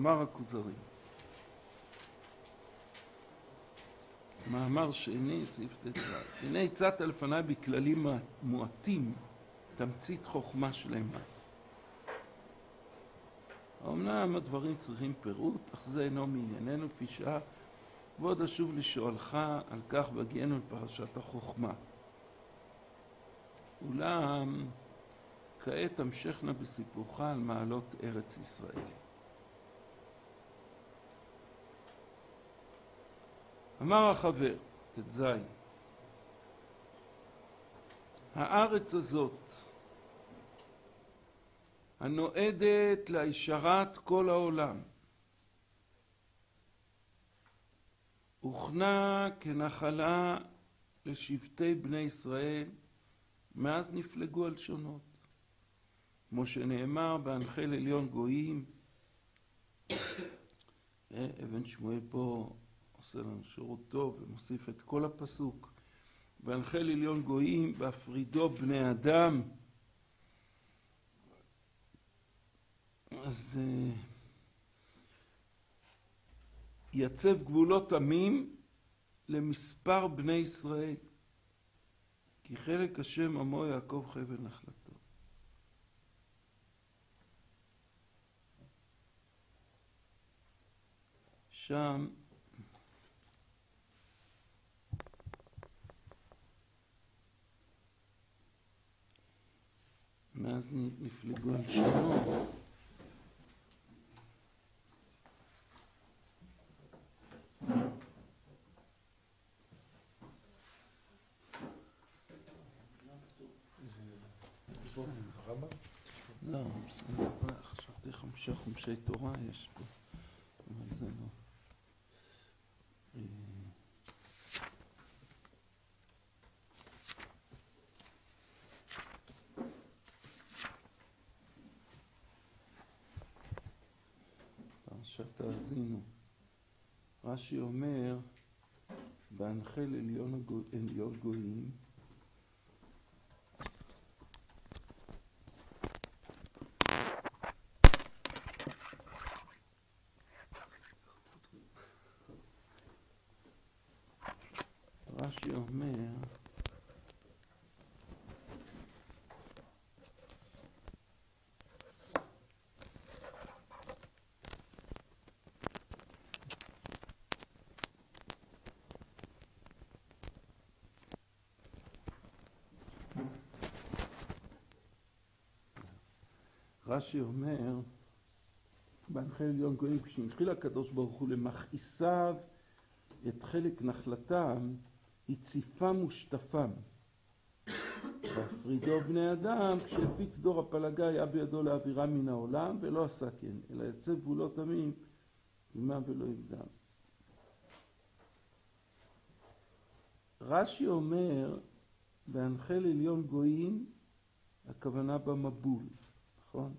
אמר הכוזרי. מאמר שני, סעיף ט"ו. הנה הצעת לפניי בכללים מועטים תמצית חוכמה שלמה. אמנם הדברים צריכים פירוט, אך זה אינו מענייננו כפי שעה, ועוד אשוב לשאולך על כך בהגיענו לפרשת החוכמה. אולם כעת המשכנה בסיפורך על מעלות ארץ ישראל. אמר החבר, ת"ז, הארץ הזאת הנועדת להישרת כל העולם הוכנה כנחלה לשבטי בני ישראל מאז נפלגו הלשונות, כמו שנאמר בהנחל עליון גויים. אבן שמואל פה עושה לנו שירות טוב ומוסיף את כל הפסוק. בהנחל עליון גויים בהפרידו בני אדם. אז יצב גבולות עמים למספר בני ישראל, כי חלק השם עמו יעקב חבל נחלתו. שם מאז נפלגו הלשונות, לא, בסדר, חשבתי 5 חומשי תורה יש פה, אבל זה לא. פרשת האזינו. רש"י אומר, בהנחל עליון גויים, רש"י אומר, בהנחל עליון גויים, כשהנחיל הקדוש ברוך הוא למכעיסיו את חלק נחלתם, הציפם ושטפם. והפרידו בני אדם, כשהפיץ דור הפלגה היה בידו להעבירם מן העולם, ולא עשה כן, אלא יצב גבולות עמים, עמם ולא יבדם. רש"י אומר, בהנחל עליון גויים, הכוונה במבול, נכון?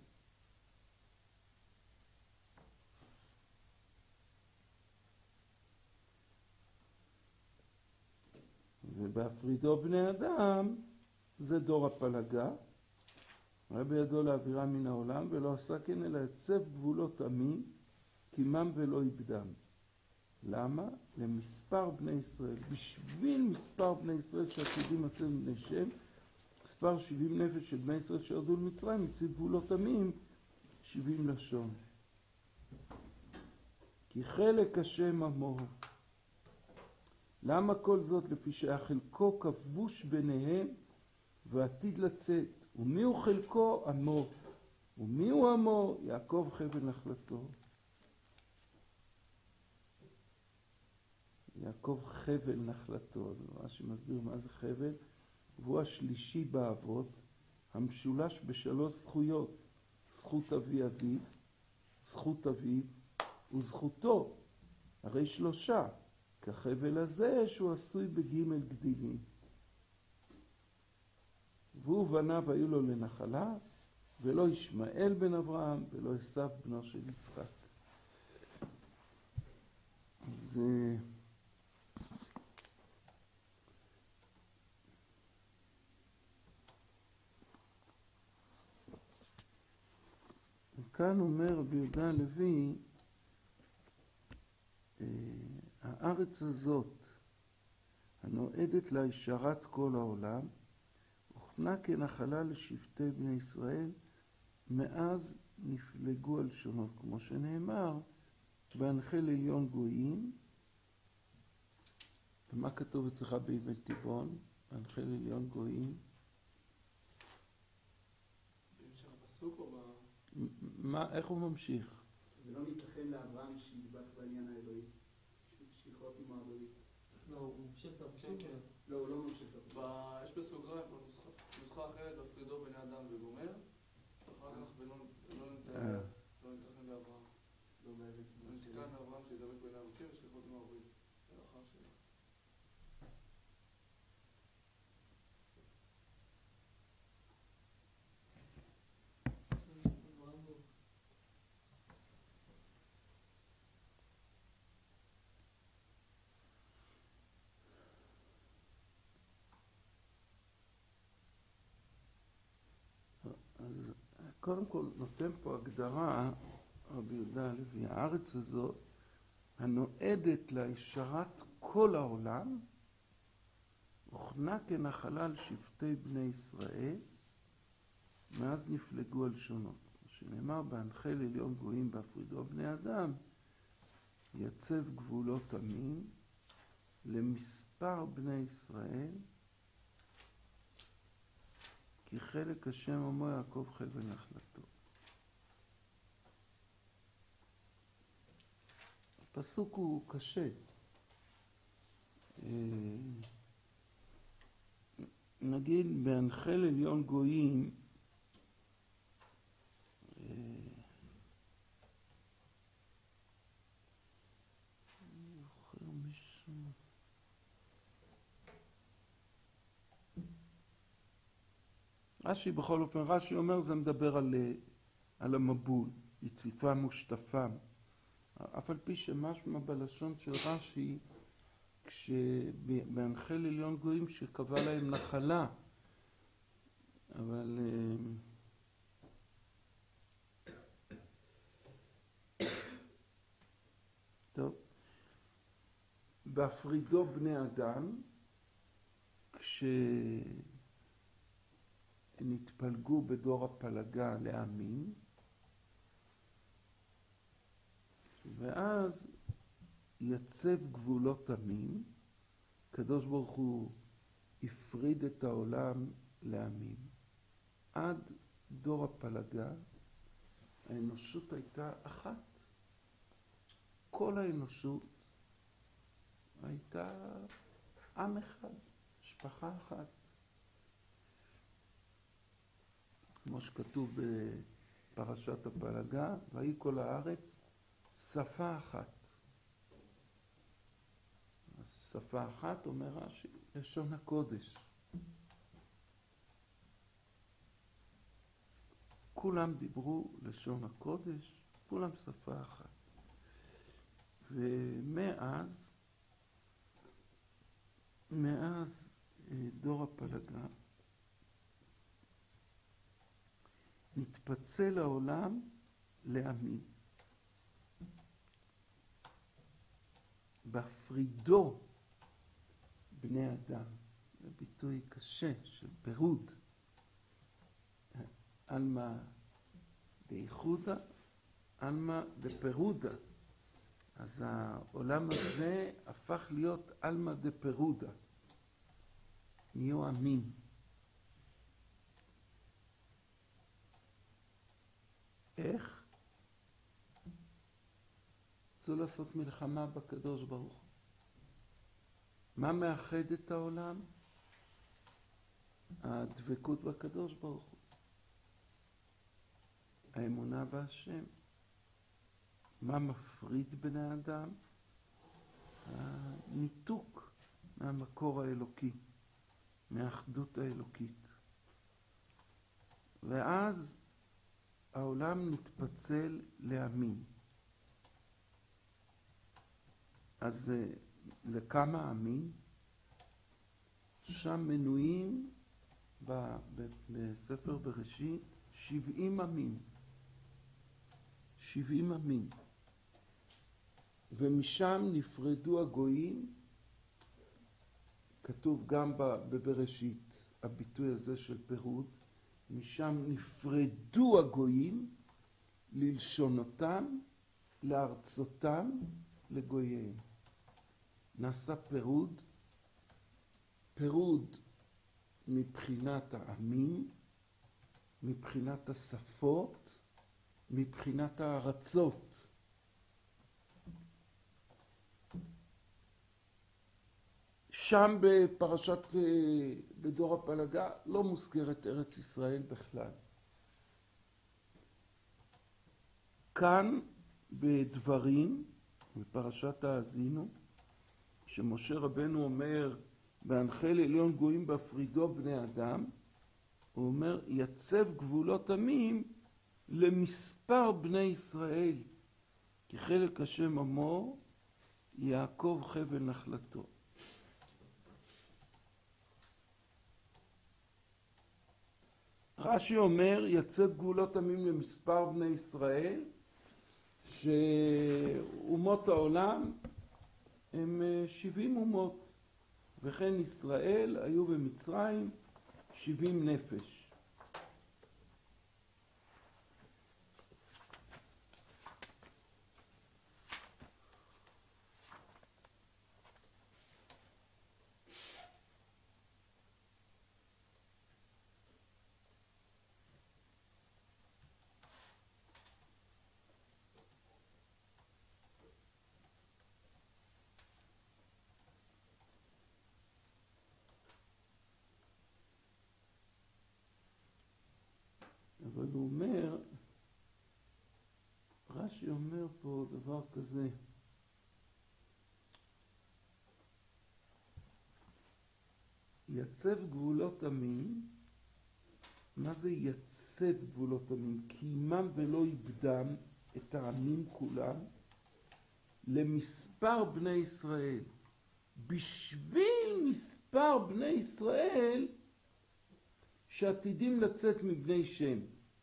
ובהפרידו בני אדם זה דור הפלגה, היה בידו להעבירם מן העולם, ולא עשה כן אלא יצב גבולות עמים, קימם ולא יבדם. למה? למספר בני ישראל. בשביל מספר בני ישראל שעתידים לצאת מבני שם, מספר 70 נפש של בני ישראל שירדו למצרים, הציב גבולות עמים 70 לשון. כי חלק השם עמו. למה כל זאת? לפי שהיה חלקו כבוש ביניהם ועתיד לצאת. ומי הוא חלקו? עמו. ומי הוא עמו? יעקב חבל נחלתו. יעקב חבל נחלתו. זה מה שמסביר מה זה חבל. והוא השלישי באבות, המשולש בשלוש זכויות. זכות אבי אביו, זכות אביו וזכותו. הרי 3. כחבל הזה שהוא עשוי בג' גדילים. והוא בניו היו לו לנחלה, ולא ישמעאל בן אברהם, ולא עשיו בנו של יצחק. אז כאן אומר רבי יהודה הלוי, הארץ הזאת הנועדת לישרת כל העולם, הוכנה כנחלה לשבטי בני ישראל, מאז נפלגו הלשונות, כמו שנאמר, והנחל עליון גויים. ומה כתוב אצלך ביבל תיבון? והנחל עליון גויים. בהמשך הפסוק או איך הוא ממשיך? ולא ניתכן לאברהם שידבק בעניין האלוהי, שיכרות עמו הברית. לא, הוא ממשיך את הפסוק? כן. לא, הוא לא ממשיך את הפסוק. יש בסוגריים, נוסחה אחרת, בפרידו בני אדם וגומר, אחר כך ולא ניתכן לאברהם. לא באמת. לא ניתכן לאברהם שידבק בעניין אלוקים ושיכרות עמו הברית. זה לאחר שאלה. אז קודם כל נותן פה הגדרה, רבי יהודה הלוי, הארץ הזאת הנועדת לישרת כל העולם, הוכנה כנחלה לשבטי בני ישראל, מאז נפלגו הלשונות. שנאמר, בהנחל עליון גויים בהפרידו בני אדם, יצב גבולות עמים למספר בני ישראל, כי חלק השם עמו יעקב חבל נחלתו. הפסוק הוא קשה. נגיד בהנחל עליון גויים, רש"י, בכל אופן, רש"י אומר, זה מדבר על המבול, יציפה מושטפם. אף על פי שמשמע בלשון של רש"י, כשבהנחל עליון גויים שקבע להם נחלה, אבל טוב, בהפרידו בני אדם, כשנתפלגו בדור הפלגה לעמים, ואז יצב גבולות עמים, הקדוש ברוך הוא הפריד את העולם לעמים. עד דור הפלגה האנושות הייתה אחת. כל האנושות הייתה עם אחד, משפחה אחת. כמו שכתוב בפרשת הפלגה, ויהי כל הארץ שפה אחת. אז שפה אחת אומר רש"י, לשון הקודש. כולם דיברו לשון הקודש, כולם שפה אחת. ומאז דור הפלגה נתפצל העולם לעמים. בהפרידו בני אדם, זה ביטוי קשה של פירוד. אלמה דאיחודה, אלמה דפירודה. אז העולם הזה הפך להיות אלמה דפירודה. נהיו עמים. איך? רצו לעשות מלחמה בקדוש ברוך הוא. מה מאחד את העולם? הדבקות בקדוש ברוך הוא. האמונה בהשם. מה מפריד בני אדם? הניתוק מהמקור האלוקי, מהאחדות האלוקית. ואז העולם נתפצל לעמים. אז לכמה עמים? שם מנויים בספר בראשית 70 עמים. 70 עמים. ומשם נפרדו הגויים. כתוב גם בבראשית הביטוי הזה של פירוד. משם נפרדו הגויים ללשונותם, לארצותם, לגוייהם. נעשה פירוד, פירוד מבחינת העמים, מבחינת השפות, מבחינת הארצות. שם בפרשת, בדור הפלגה, לא מוזכרת ארץ ישראל בכלל. כאן בדברים, בפרשת האזינו, שמשה רבנו אומר, בהנחל עליון גויים בהפרידו בני אדם, הוא אומר, יצב גבולות עמים למספר בני ישראל, כי חלק השם עמו, יעקב חבל נחלתו. רש"י אומר, יצב גבולות עמים למספר בני ישראל, שאומות העולם הם 70 אומות, וכן ישראל היו במצרים 70 נפש. אבל הוא אומר, רש"י אומר פה דבר כזה, יצב גבולות עמים. מה זה יצב גבולות עמים? קיימם ולא איבדם את העמים כולם למספר בני ישראל. בשביל מספר בני ישראל שעתידים לצאת מבני שם.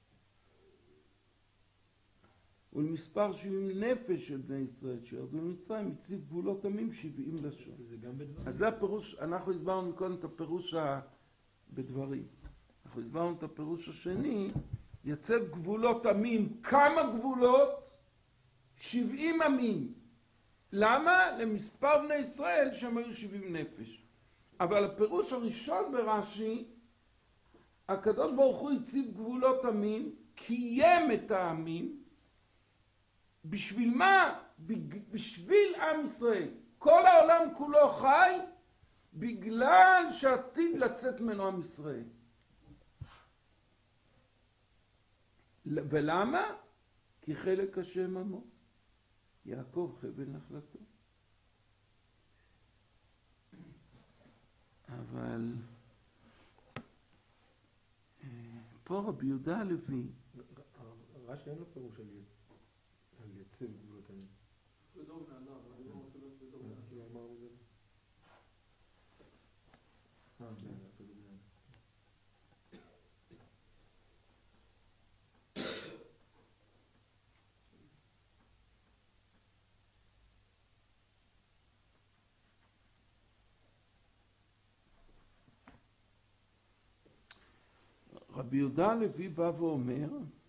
ולמספר 70 נפש של בני ישראל שירדו ממצרים, הציב גבולות עמים 70 לשון. אז זה הפירוש, אנחנו הסברנו קודם את הפירוש בדברים. אנחנו הסברנו את הפירוש השני, יצב גבולות עמים, כמה גבולות? 70 עמים. למה? למספר בני ישראל שהם היו 70 נפש. אבל הפירוש הראשון ברש"י, הקדוש ברוך הוא הציב גבולות עמים, קיים את העמים, בשביל מה? בשביל עם ישראל. כל העולם כולו חי בגלל שעתיד לצאת ממנו עם ישראל. ולמה? כי חלק השם עמו, יעקב חבל נחלתו. אבל פה רבי יהודה הלוי, רש"י אין לו פירוש על יצב גבולות עמים. פרידו בני אדם, אני לא רוצה להיות פרידו בני אדם. הוא אמר מזה? פרידו בני אדם. רבי יהודה הלוי בא ואומר,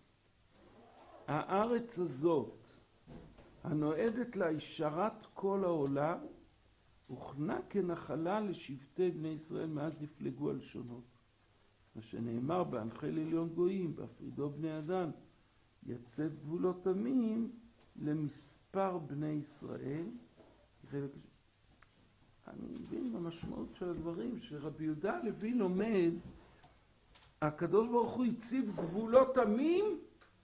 הארץ הזאת הנועדת להישרת כל העולם הוכנה כנחלה לשבטי בני ישראל מאז נפלגו הלשונות. מה שנאמר בהנחל עליון גויים בהפרידו בני אדם, יצב גבולות עמים למספר בני ישראל. אני מבין במשמעות של הדברים שרבי יהודה הלוי לומד, הקדוש ברוך הוא הציב גבולות עמים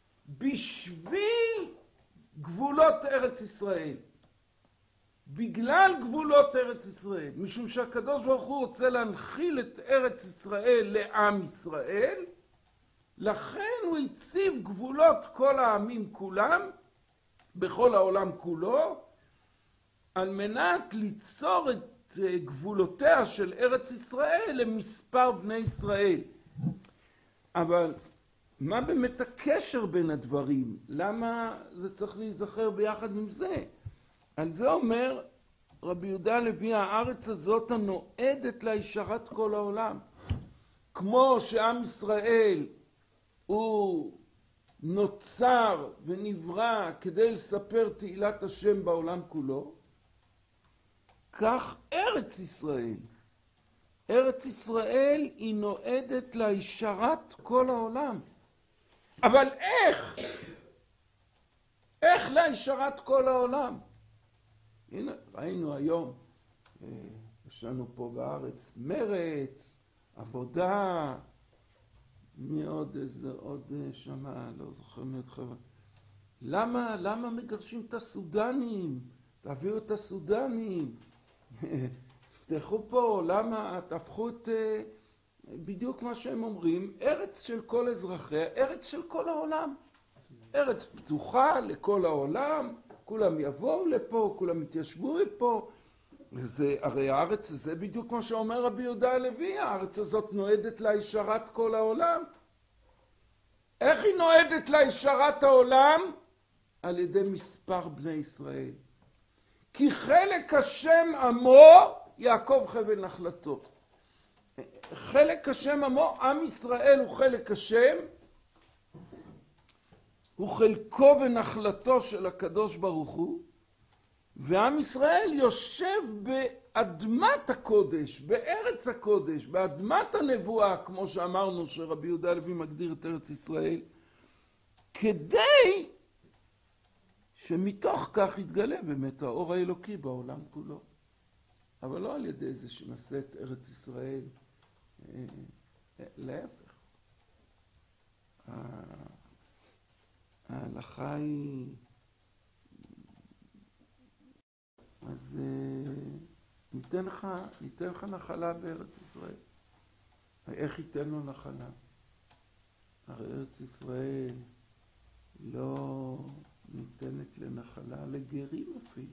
בשביל גבולות ארץ ישראל. בגלל גבולות ארץ ישראל. משום שהקדוש ברוך הוא רוצה להנחיל את ארץ ישראל לעם ישראל, לכן הוא הציב גבולות כל העמים כולם, בכל העולם כולו, על מנת ליצור את גבולותיה של ארץ ישראל למספר בני ישראל. אבל מה באמת הקשר בין הדברים? למה זה צריך להיזכר ביחד עם זה? על זה אומר רבי יהודה הלוי, הארץ הזאת הנועדת לישרת כל העולם. כמו שעם ישראל הוא נוצר ונברא כדי לספר תהילת השם בעולם כולו, כך ארץ ישראל. ארץ ישראל היא נועדת לישרת כל העולם. אבל איך? איך לישרת כל העולם? הנה, ראינו היום, יש לנו פה בארץ מרץ, עבודה, מי עוד איזה, עוד שמה, לא זוכר מי עוד חברה. למה מגרשים את הסודנים? תביאו את הסודנים. תפתחו פה, למה? תהפכו את, בדיוק מה שהם אומרים, ארץ של כל אזרחיה, ארץ של כל העולם. ארץ פתוחה לכל העולם, כולם יבואו לפה, כולם יתיישבו לפה. הרי הארץ זה בדיוק מה שאומר רבי יהודה הלוי, הארץ הזאת נועדת לישרת כל העולם. איך היא נועדת לישרת העולם? על ידי מספר בני ישראל. כי חלק השם עמו יעקב חבל נחלתו. חלק השם עמו, עם ישראל הוא חלק השם, הוא חלקו ונחלתו של הקדוש ברוך הוא, ועם ישראל יושב באדמת הקודש, בארץ הקודש, באדמת הנבואה, כמו שאמרנו שרבי יהודה הלוי מגדיר את ארץ ישראל, כדי שמתוך כך יתגלה באמת האור האלוקי בעולם כולו. אבל לא על ידי זה שנעשה את ארץ ישראל, להפך. ההלכה היא, אז ניתן לך נחלה בארץ ישראל. איך ייתן לו נחלה? הרי ארץ ישראל לא ניתנת לנחלה לגרים אפילו.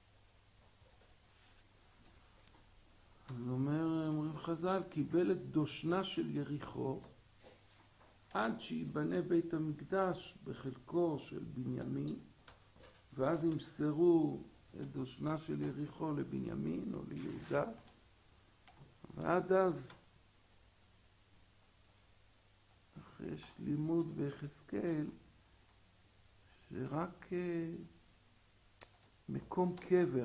אז אומרים חז"ל, קיבל את דושנה של יריחו עד שיבנה בית המקדש בחלקו של בנימין, ואז ימסרו את דושנה של יריחו לבנימין או ליהודה, ועד אז, יש לימוד ביחזקאל שרק מקום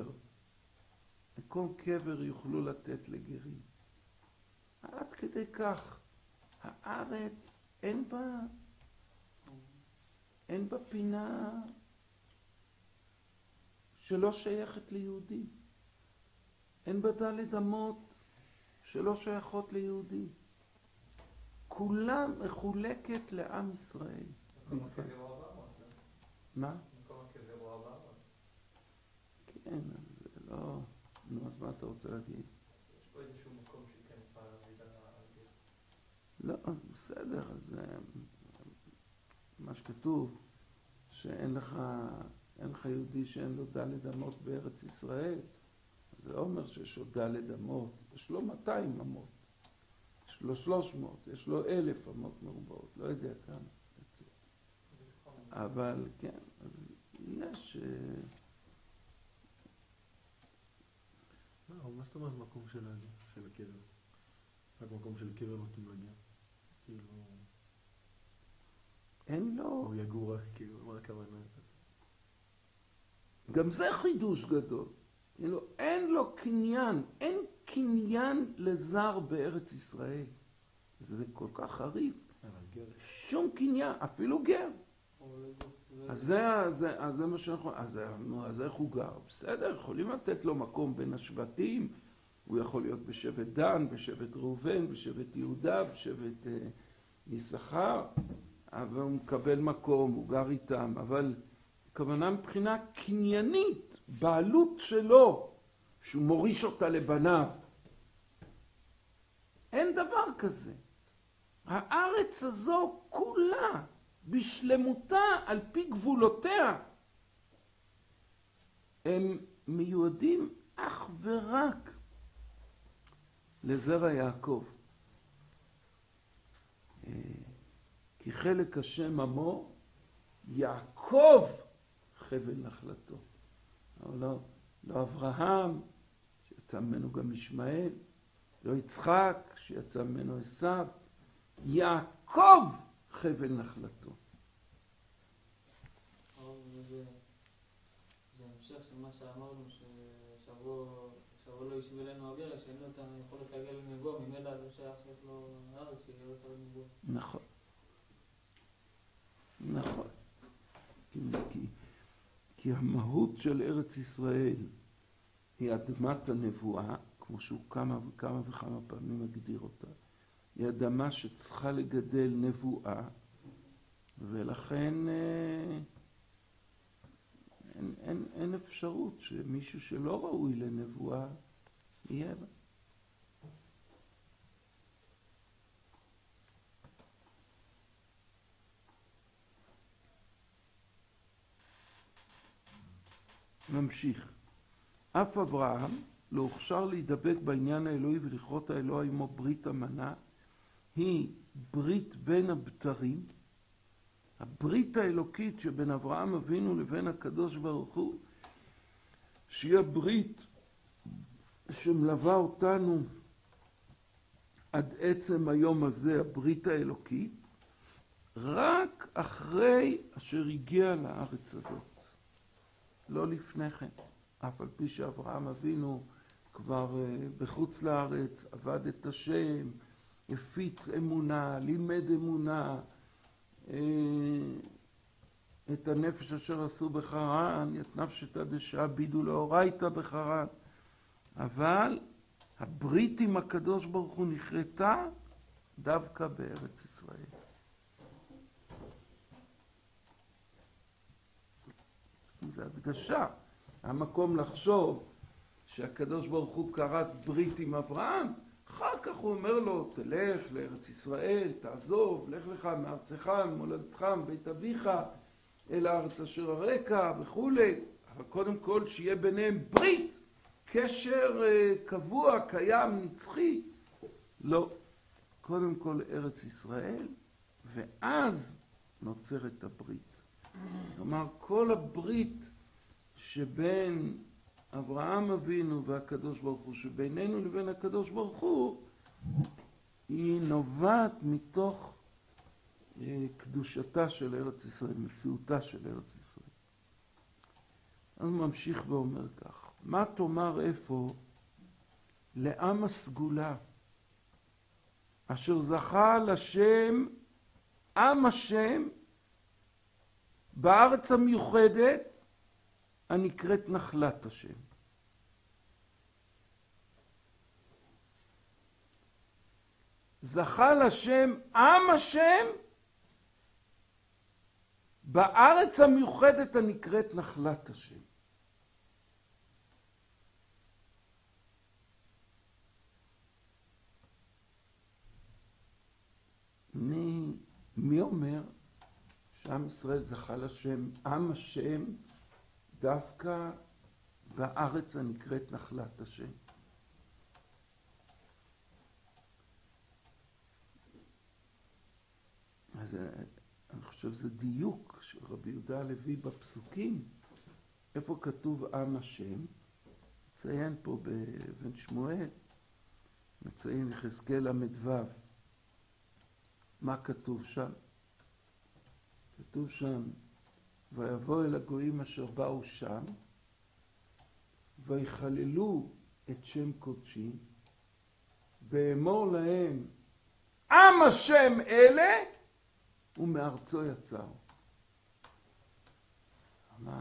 קבר יוכלו לתת לגרים. עד כדי כך הארץ אין בה פינה שלא שייכת ליהודי. אין בה דלת אמות שלא שייכות ליהודי. כולה מחולקת לעם ישראל. מה? כן, אז זה לא... נו, אז מה אתה רוצה להגיד? יש פה איזשהו מקום שכן פעם להגיד על הגר. לא, אז בסדר, אז מה שכתוב, שאין לך יהודי שאין לו דלת אמות בארץ ישראל, זה לא אומר שיש לו דלת אמות, יש לו 200 אמות, יש לו 300, יש לו 1,000 אמות מרובעות, לא יודע כמה יצא. אבל כן, אז יש... מה זאת אומרת מקום של הקבר? רק מקום של קבר נותנים להגיע? כאילו... אין לו... הוא יגור רק, כאילו, מה הכוונה? גם זה חידוש גדול. כאילו, אין לו קניין, אין קניין לזר בארץ ישראל. זה כל כך חריף. שום קניין, אפילו גר. אז זה מה שאנחנו... אז איך הוא גר? בסדר, יכולים לתת לו מקום בין השבטים. הוא יכול להיות בשבט דן, בשבט ראובן, בשבט יהודה, בשבט יששכר. אבל הוא מקבל מקום, הוא גר איתם. אבל כוונה מבחינה קניינית, בעלות שלו, שהוא מוריש אותה לבניו. אין דבר כזה. הארץ הזו כולה, בשלמותה, על פי גבולותיה, הם מיועדים אך ורק לזרע יעקב. כי חלק השם עמו, יעקב חבל נחלתו. לא אברהם, שיצא ממנו גם ישמעאל, לא יצחק, שיצא ממנו עשיו, יעקב חבל נחלתו. זה המשך של מה שאמרנו, ששבוע לא ישב אלינו הגר, שאין לו את היכולת להגיע לנבוא, ממילא לא שייך שיש לו הארץ, שיהיה לו את הנבוא. נכון. נכון. כי המהות של ארץ ישראל היא אדמת הנבואה, כמו שהוא כמה וכמה פעמים מגדיר אותה. היא אדמה שצריכה לגדל נבואה, ולכן אין אפשרות שמישהו שלא ראוי לנבואה יהיה בה. נמשיך. אף אברהם לא הוכשר להידבק בעניין האלוהי ולכרות האלוה עמו ברית אמנה, היא ברית בין הבתרים, הברית האלוקית שבין אברהם אבינו לבין הקדוש ברוך הוא, שהיא הברית שמלווה אותנו עד עצם היום הזה, הברית האלוקית, רק אחרי אשר הגיע לארץ הזאת. לא לפני כן, אף על פי שאברהם אבינו כבר בחוץ לארץ, עבד את השם, הפיץ אמונה, לימד אמונה, את הנפש אשר עשו בחרן, את נפשתא דשעבדו לאורייתא בחרן. אבל הברית עם הקדוש ברוך הוא נחרטה דווקא בארץ ישראל. זו הדגשה. המקום לחשוב שהקדוש ברוך הוא כרת ברית עם אברהם, אחר כך הוא אומר לו, תלך לארץ ישראל, תעזוב, לך לך מארצך, ממולדתך, מבית אביך, אל הארץ אשר הרקע וכו'. אבל קודם כל שיהיה ביניהם ברית, קשר קבוע, קיים, נצחי. לא. קודם כל ארץ ישראל, ואז נוצרת הברית. כלומר, כל הברית שבין אברהם אבינו והקדוש ברוך הוא, שבינינו לבין הקדוש ברוך הוא, היא נובעת מתוך קדושתה של ארץ ישראל, מציאותה של ארץ ישראל. אז הוא ממשיך ואומר כך, מה תאמר איפה לעם הסגולה, אשר זכה לשם, עם השם, בארץ המיוחדת הנקראת נחלת השם. זכה לשם עם השם בארץ המיוחדת הנקראת נחלת השם. מי אומר שעם ישראל זכה לשם עם השם דווקא בארץ הנקראת נחלת השם? אז אני חושב שזה דיוק של רבי יהודה הלוי בפסוקים. איפה כתוב עם השם? מציין פה בבן שמואל, מציין יחזקאל ל"ו. מה כתוב שם? כתוב שם, ויבוא אל הגויים אשר באו שם, ויחללו את שם קודשי, באמור להם, עם השם אלה, ומארצו יצאו. אמר,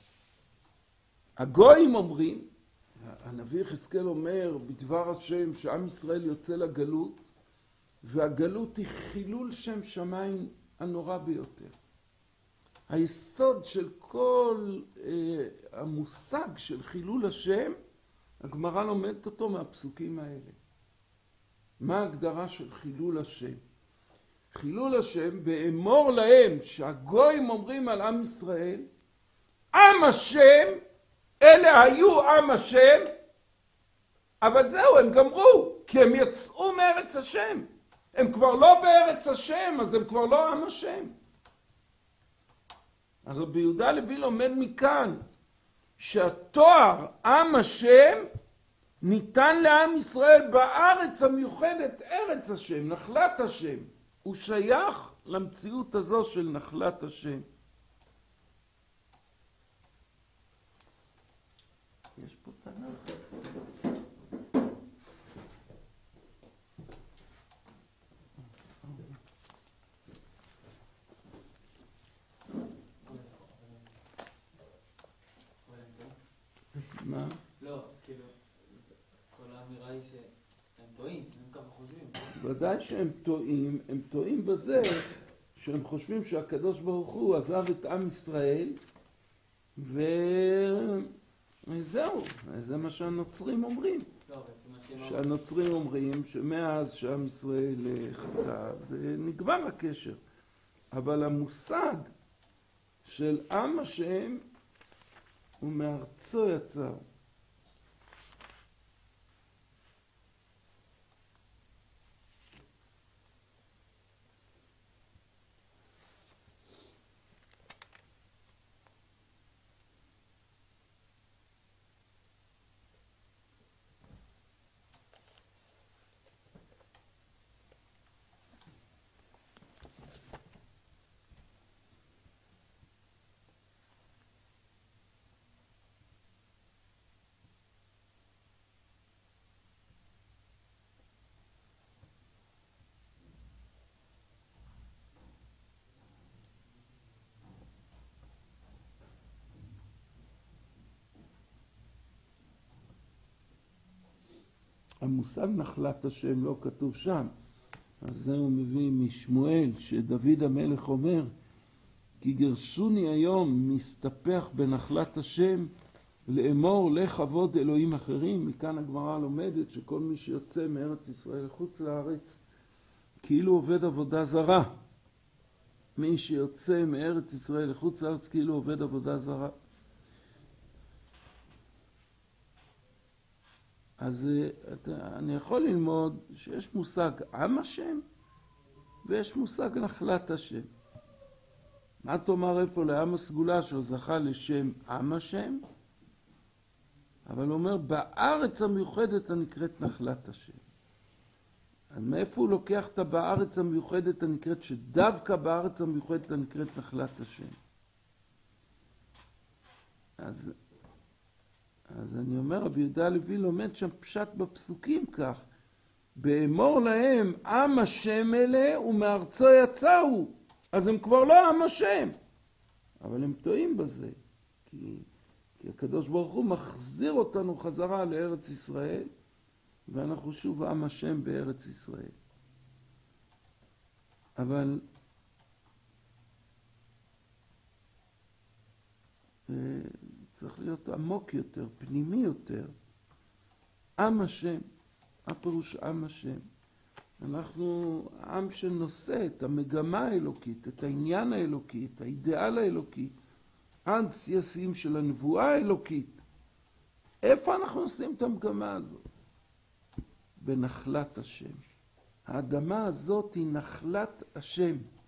הגויים אומרים, הנביא יחזקאל אומר בדבר השם שעם ישראל יוצא לגלות, והגלות היא חילול שם שמיים הנורא ביותר. היסוד של כל המושג של חילול השם, הגמרא לומדת אותו מהפסוקים האלה. מה ההגדרה של חילול השם? חילול השם, באמור להם שהגויים אומרים על עם ישראל, עם השם, אלה היו עם השם, אבל זהו, הם גמרו, כי הם יצאו מארץ השם. הם כבר לא בארץ השם, אז הם כבר לא עם השם. אז רבי יהודה הלוי לומד מכאן, שהתואר עם השם ניתן לעם ישראל בארץ המיוחדת, ארץ השם, נחלת השם. הוא שייך למציאות הזו של נחלת השם. יש פה תנ"ך. מה? לא, כאילו, כל האמירה היא שהם טועים, הם ככה חושבים. ודאי שהם טועים, הם טועים בזה שהם חושבים שהקדוש ברוך הוא עזב את עם ישראל וזהו, זה מה שהנוצרים אומרים. שהנוצרים אומרים שמאז שעם ישראל חטא זה נגמר הקשר, אבל המושג של עם השם הוא מארצו יצא. המושג נחלת השם לא כתוב שם, אז זה הוא מביא משמואל שדוד המלך אומר כי גרשוני היום מסתפח בנחלת השם לאמור לך עבוד אלוהים אחרים. מכאן הגמרא לומדת שכל מי שיוצא מארץ ישראל לחוץ לארץ כאילו עובד עבודה זרה. מי שיוצא מארץ ישראל לחוץ לארץ כאילו עובד עבודה זרה. אז אני יכול ללמוד שיש מושג עם השם ויש מושג נחלת השם. מה תאמר איפה לעם הסגולה שהוא זכה לשם עם השם? אבל הוא אומר בארץ המיוחדת הנקראת נחלת השם. אז מאיפה הוא לוקח את בארץ המיוחדת הנקראת שדווקא בארץ המיוחדת הנקראת נחלת השם? אז אני אומר, רבי יהודה הלוי לומד שם פשט בפסוקים כך, באמור להם עם השם אלה ומארצו יצאו, אז הם כבר לא עם השם. אבל הם טועים בזה, כי הקדוש ברוך הוא מחזיר אותנו חזרה לארץ ישראל, ואנחנו שוב עם השם בארץ ישראל. אבל צריך להיות עמוק יותר, פנימי יותר. עם השם, הפירוש עם השם. אנחנו עם שנושא את המגמה האלוקית, את העניין האלוקי, את האידאל האלוקי, עד שיא השיאים של הנבואה האלוקית. איפה אנחנו עושים את המגמה הזאת? בנחלת השם. האדמה הזאת היא נחלת השם.